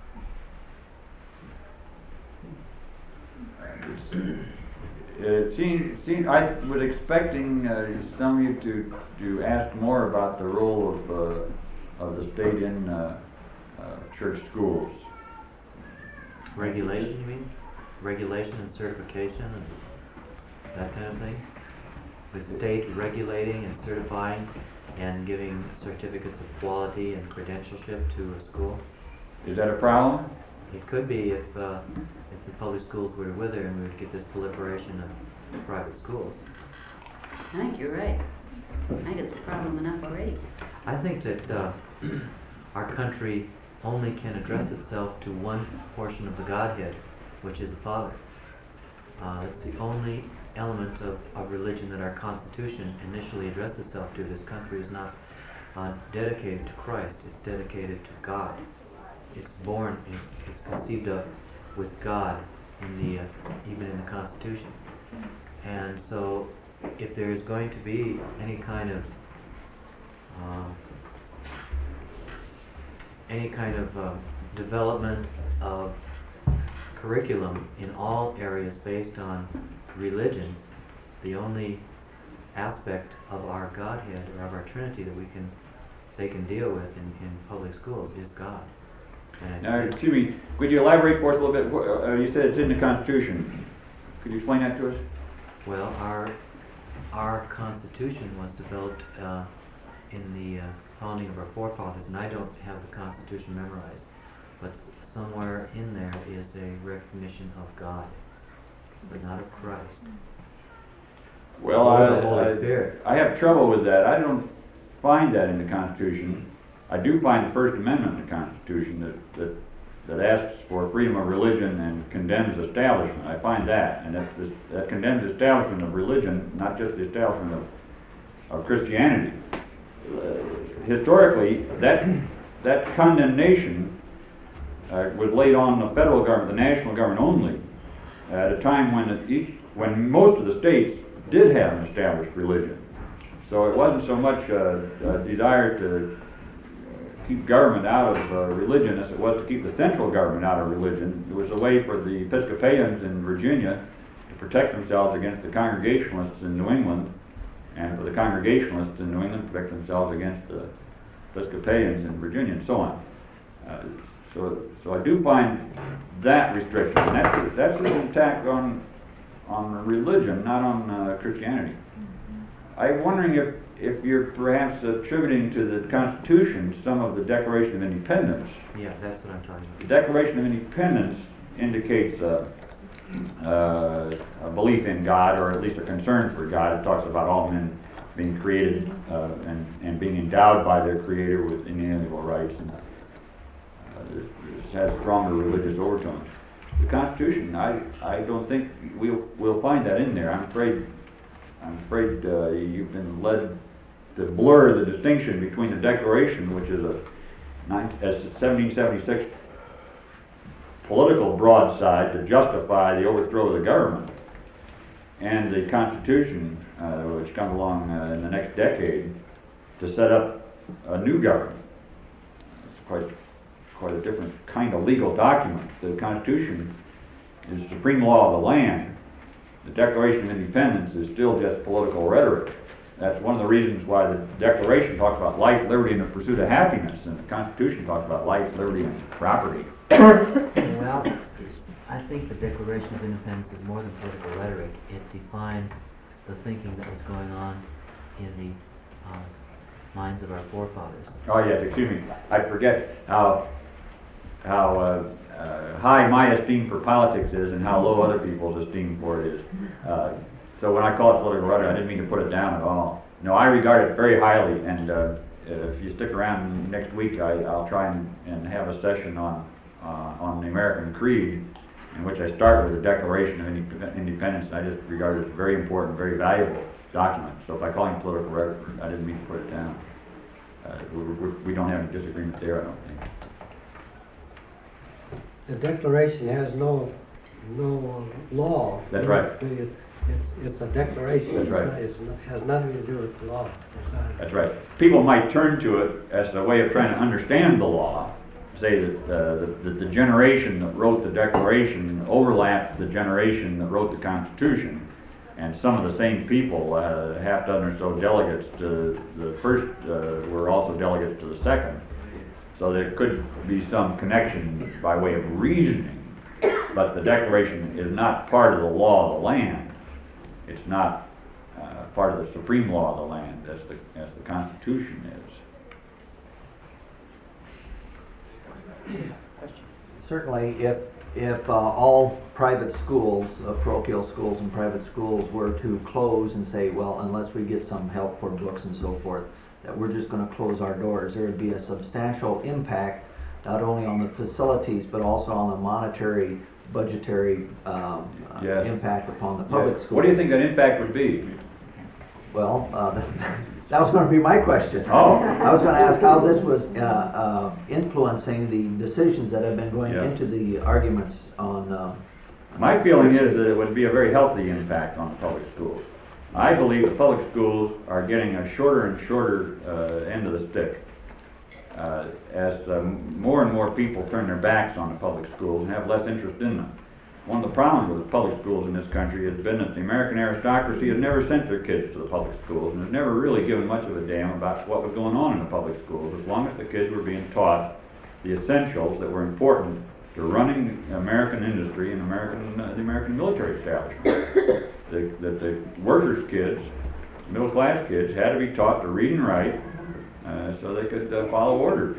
Uh, it seems, seems I was expecting uh, some of you to to ask more about the role of uh, of the state in uh, uh, church schools. Regulation, you mean? Regulation and certification and that kind of thing? The state regulating and certifying and giving certificates of quality and credentialship to a school. Is that a problem? It could be if uh, if the public schools were to wither and we would get this proliferation of private schools. I think you're right. I think it's a problem enough already. I think that uh, our country only can address itself to one portion of the Godhead, which is the Father. Uh, it's the only element of, of religion that our Constitution initially addressed itself to. This country is not uh, dedicated to Christ, it's dedicated to God. It's born, it's, it's conceived of with God in the, uh, even in the Constitution. And so if there is going to be any kind of uh, any kind of uh, development of curriculum in all areas based on religion, the only aspect of our Godhead or of our Trinity that we can they can deal with in, in public schools is God. And Now, excuse me, could you elaborate for us a little bit? Uh, you said it's in the Constitution. Could you explain that to us? Well, our our Constitution was developed uh, in the uh, founding of our forefathers, and I don't have the Constitution memorized, but somewhere in there is a recognition of God, but not of Christ. Well, or I, the Holy I, Spirit. I have trouble with that. I don't find that in the Constitution. I do find the First Amendment in the Constitution that, that, that asks for freedom of religion and condemns establishment. I find that, and that, this, that condemns establishment of religion, not just the establishment of, of Christianity. Uh, historically, that, that condemnation uh, was laid on the federal government, the national government only, at a time when, it, each, when most of the states did have an established religion. So it wasn't so much a, a desire to keep government out of uh, religion as it was to keep the central government out of religion. It was a way for the Episcopalians in Virginia to protect themselves against the Congregationalists in New England, and for the Congregationalists in New England to protect themselves against the Episcopalians in Virginia, and so on. Uh, so, so I do find that restriction, and that's, that's an attack on on religion, not on uh, Christianity. I'm wondering if, if you're perhaps attributing to the Constitution some of the Declaration of Independence. Yeah, that's what I'm talking about. The Declaration of Independence indicates uh, uh, a belief in God, or at least a concern for God. It talks about all men being created uh, and, and being endowed by their Creator with inalienable rights, and uh, it has stronger religious overtones. The Constitution, I, I don't think we'll, we'll find that in there. I'm afraid I'm afraid uh, you've been led to blur the distinction between the Declaration, which is a seventeen seventy-six political broadside to justify the overthrow of the government, and the Constitution, uh, which comes along uh, in the next decade to set up a new government. It's quite, quite a different kind of legal document. The Constitution is supreme law of the land. The Declaration of Independence is still just political rhetoric. That's one of the reasons why the Declaration talks about life, liberty, and the pursuit of happiness, and the Constitution talks about life, liberty, and property. Well, I think the Declaration of Independence is more than political rhetoric. It defines the thinking that was going on in the uh, minds of our forefathers. Oh yes, excuse me. I forget how how uh, uh, high my esteem for politics is and how low other people's esteem for it is. Uh, so when I call it political rhetoric, I didn't mean to put it down at all. No, I regard it very highly, and uh, if you stick around next week, I, I'll try and, and have a session on uh, on the American Creed, in which I start with the Declaration of Independence, and I just regard it as a very important, very valuable document. So if I call it political rhetoric, I didn't mean to put it down. Uh, we, we, we don't have any disagreement there, I don't think. The Declaration has no, no law. That's right. It, it's, it's a declaration. That's right. It's not, it has nothing to do with the law. That's right. People might turn to it as a way of trying to understand the law, say that uh, the, the, the generation that wrote the Declaration overlapped the generation that wrote the Constitution, and some of the same people, uh, half dozen or so delegates to the first, uh, were also delegates to the second. So there could be some connection by way of reasoning, but the Declaration is not part of the law of the land. It's not uh, part of the supreme law of the land as the, as the Constitution is. Certainly, if, if uh, all private schools, uh, parochial schools and private schools were to close and say, well, unless we get some help for books and so forth, that we're just going to close our doors, there would be a substantial impact not only on the facilities but also on the monetary, budgetary um, Yes. uh, impact upon the public Yes. schools. What do you think that impact would be? Well, uh, that was going to be my question. Oh. I was going to ask how this was uh, uh, influencing the decisions that have been going Yeah. into the arguments on. Uh, My feeling is that it would be a very healthy impact on the public schools. I believe the public schools are getting a shorter and shorter uh, end of the stick uh, as um, more and more people turn their backs on the public schools and have less interest in them. One of the problems with the public schools in this country has been that the American aristocracy has never sent their kids to the public schools and has never really given much of a damn about what was going on in the public schools, as long as the kids were being taught the essentials that were important to running American industry and American, uh, the American military establishment. the, that the workers' kids, middle class kids, had to be taught to read and write uh, so they could uh, follow orders.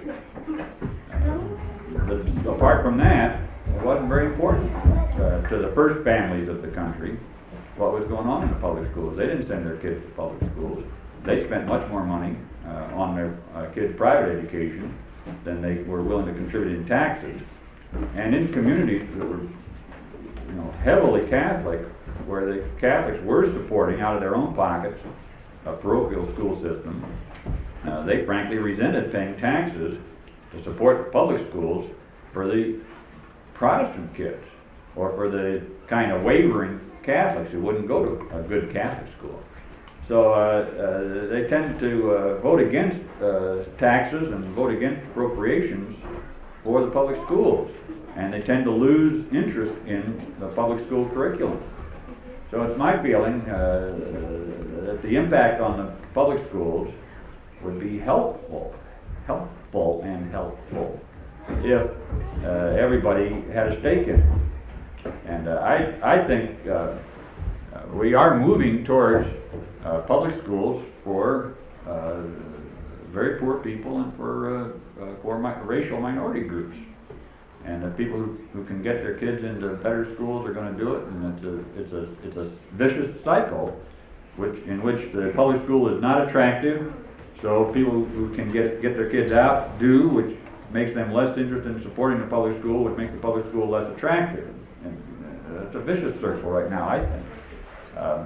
Uh, but apart from that, it wasn't very important uh, to the first families of the country what was going on in the public schools. They didn't send their kids to public schools. They spent much more money uh, on their uh, kids' private education than they were willing to contribute in taxes. And in communities that were, you know, heavily Catholic, where the Catholics were supporting out of their own pockets a parochial school system, uh, they frankly resented paying taxes to support the public schools for the Protestant kids, or for the kind of wavering Catholics who wouldn't go to a good Catholic school. So uh, uh, they tend to uh, vote against uh, taxes and vote against appropriations for the public schools, and they tend to lose interest in the public school curriculum. So it's my feeling uh, that the impact on the public schools would be helpful, helpful and helpful if uh, everybody had a stake in it. And uh, I, I think uh, uh, we are moving towards uh, public schools for uh, very poor people and for, uh, uh, for mi racial minority groups. And the people who, who can get their kids into better schools are going to do it, and it's a, it's a, it's a vicious cycle which, in which the public school is not attractive, so people who can get, get their kids out do, which makes them less interested in supporting the public school, which makes the public school less attractive. And uh, it's a vicious circle right now, I think. Um,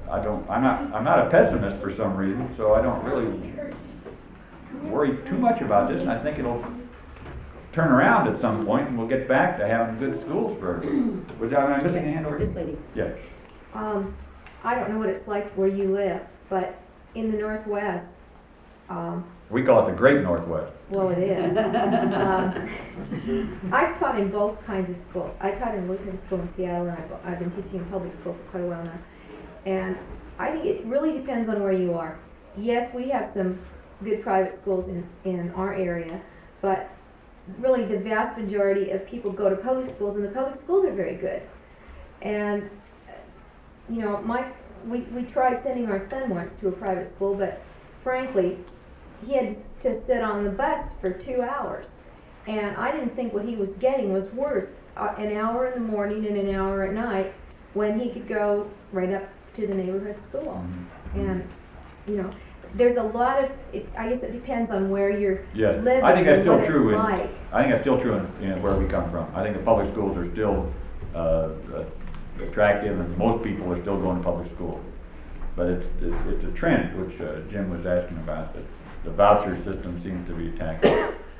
I don't, I'm not, I'm not a pessimist for some reason, so I don't really worry too much about this, and I think it'll turn around at some point, and we'll get back to having good schools for everyone. Was I missing a hand over here? This lady. Yes. Um, I don't know what it's like where you live, but in the Northwest, um, We call it the Great Northwest. well, it is. um, I've taught in both kinds of schools. I taught in Lutheran school in Seattle, and I've, I've been teaching in public school for quite a while now. And I think it really depends on where you are. Yes, we have some good private schools in, in our area, but really the vast majority of people go to public schools, and the public schools are very good. And, you know, my, we, we tried sending our son once to a private school, but frankly, he had to sit on the bus for two hours. And I didn't think what he was getting was worth uh, an hour in the morning and an hour at night when he could go right up to the neighborhood school. And, you know, there's a lot of, it, I guess it depends on where you're Yes, living I think that's and still what true. it's In, like. I think that's still true in, in where we come from. I think the public schools are still uh, uh, attractive, and most people are still going to public schools. But it's, it's, it's a trend, which uh, Jim was asking about, that the voucher system seems to be attacking.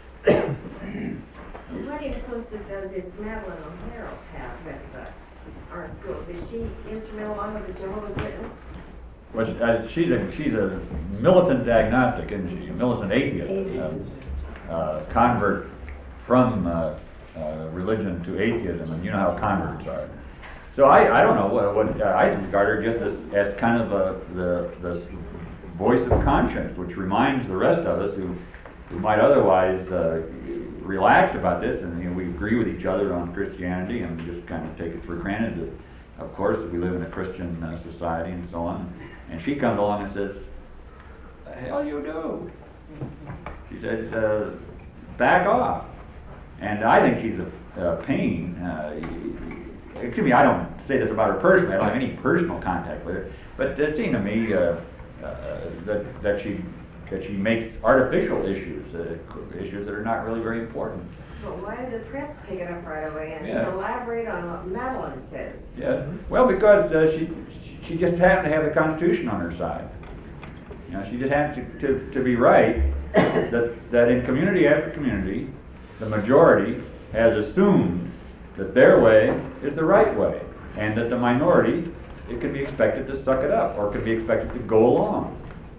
What influence does this Madeline O'Hara have with uh, our schools? Is she instrumental along with the Jehovah's Witness? Well, she- uh, she's a she's a militant agnostic, isn't she? A militant atheist, uh, uh, convert from uh, uh, religion to atheism, and you know how converts are. So I, I don't know what, what uh, I regard her just as, as kind of a, the the voice of conscience, which reminds the rest of us who who might otherwise uh, relax about this, and you know, we agree with each other on Christianity and just kind of take it for granted that, of course, that we live in a Christian uh, society and so on. And she comes along and says, "The hell you do?" She says, uh, "Back off." And I think she's a, a pain. Uh, excuse me, I don't say this about her personally. I don't have any personal contact with her, but it seemed to me uh, uh, that that she that she makes artificial issues, uh, issues that are not really very important. But why did the press pick it up right away and Yeah. elaborate on what Madeline says? Yeah. Well, because uh, she she just happened to have the Constitution on her side. You know, she just happened to, to, to be right that that in community after community, the majority has assumed that their way is the right way, and that the minority, it can be expected to suck it up, or can be expected to go along.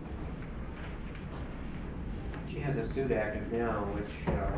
She has a suit active now which uh,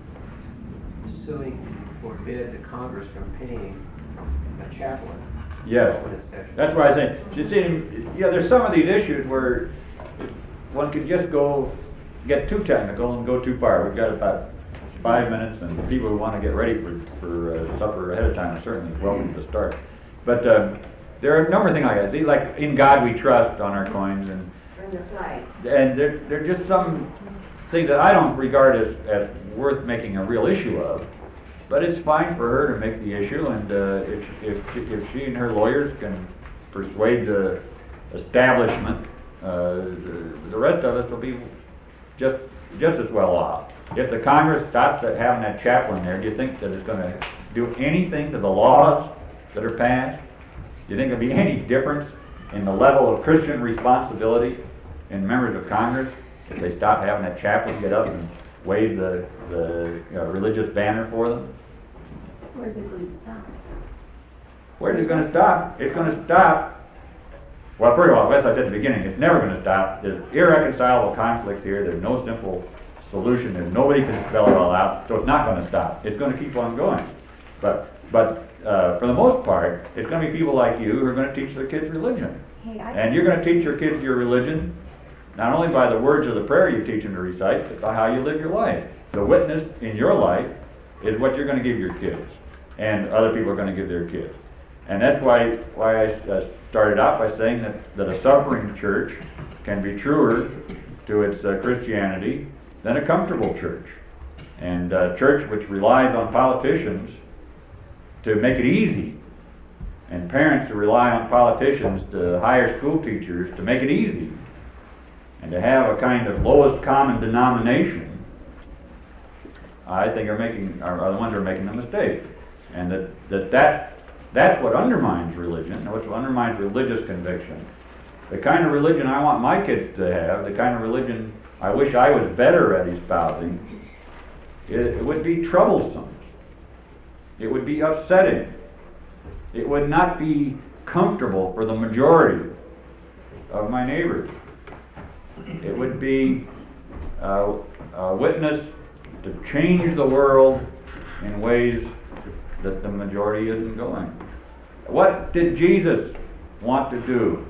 is suing to forbid the Congress from paying a chaplain. Yes, for this session. that's why I say, you see, you know, there's some of these issues where one could just go, get too technical and go too far. We've got about five minutes, and people who want to get ready for, for uh, supper ahead of time are certainly welcome to start. But um, there are a number of things like that. See, like "In God We Trust" on our coins, and Bring the flag. and there, there are just some things that I don't regard as, as worth making a real issue of. But it's fine for her to make the issue, and uh, if, if, if she and her lawyers can persuade the establishment, uh, the, the rest of us will be just just as well off. If the Congress stops at having that chaplain there, do you think that it's going to do anything to the laws that are passed? Do you think there'll be any difference in the level of Christian responsibility in members of Congress if they stop having that chaplain get up and wave the, the uh, religious banner for them? Where's it going to stop? Where's it going to stop? It's going to stop. Well, first of all, as I said at the beginning, it's never going to stop. There's irreconcilable conflicts here. There's no simple solution. There's nobody can spell it all out. So it's not going to stop. It's going to keep on going. But but uh, for the most part, it's going to be people like you who are going to teach their kids religion. Hey, I And you're going to teach your kids your religion not only by the words of the prayer you teach them to recite, but by how you live your life. The witness in your life is what you're going to give your kids, and other people are going to give their kids. And that's why why I uh, started out by saying that, that a suffering church can be truer to its uh, Christianity than a comfortable church. And a church which relies on politicians to make it easy, and parents who rely on politicians to hire school teachers to make it easy, and to have a kind of lowest common denomination, I think are making are, are the ones who are making the mistake. And that that, that That's what undermines religion, that's what undermines religious conviction. The kind of religion I want my kids to have, the kind of religion I wish I was better at espousing, it, it would be troublesome. It would be upsetting. It would not be comfortable for the majority of my neighbors. It would be uh, a witness to change the world in ways that the majority isn't going. What did Jesus want to do?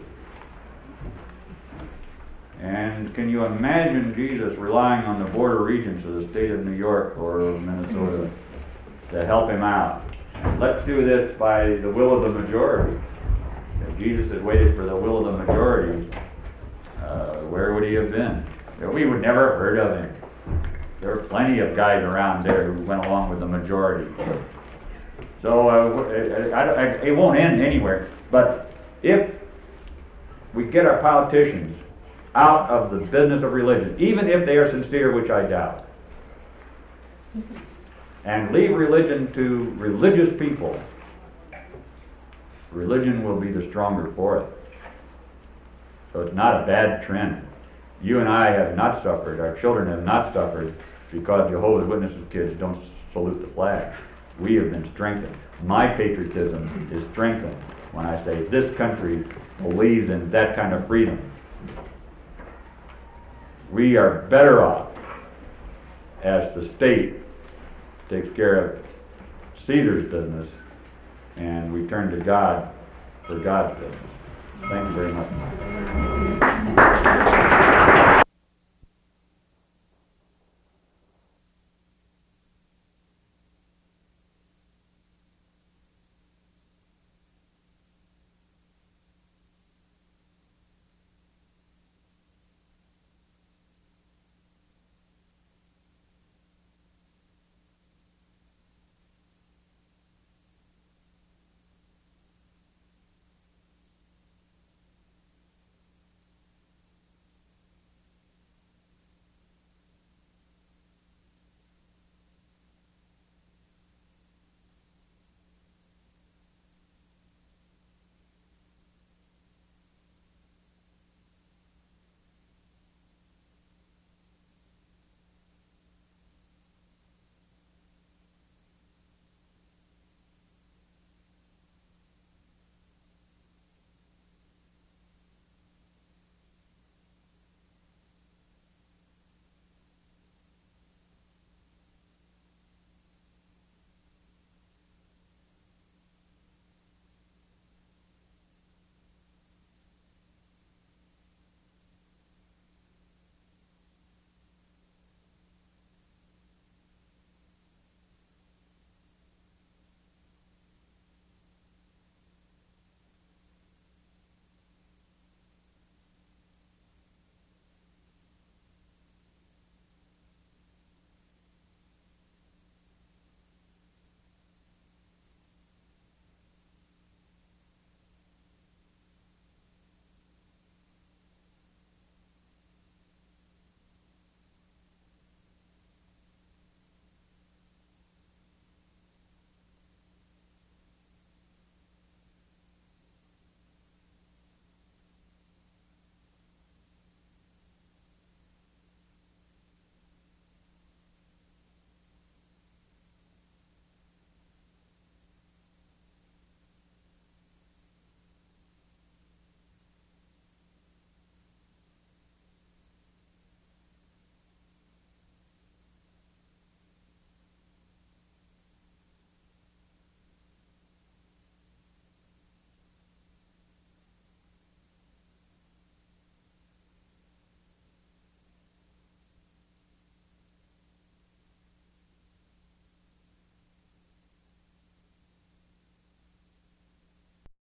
And can you imagine Jesus relying on the border regions of the state of New York or Minnesota to help him out? And let's do this by the will of the majority. If Jesus had waited for the will of the majority, uh, where would he have been? We would never have heard of him. There were plenty of guys around there who went along with the majority. So uh, it, it, it won't end anywhere. But if we get our politicians out of the business of religion, even if they are sincere, which I doubt, and leave religion to religious people, religion will be the stronger for it. So it's not a bad trend. You and I have not suffered, our children have not suffered because Jehovah's Witnesses kids don't salute the flag. We have been strengthened. My patriotism is strengthened when I say this country believes in that kind of freedom. We are better off as the state takes care of Caesar's business and we turn to God for God's business. Thank you very much.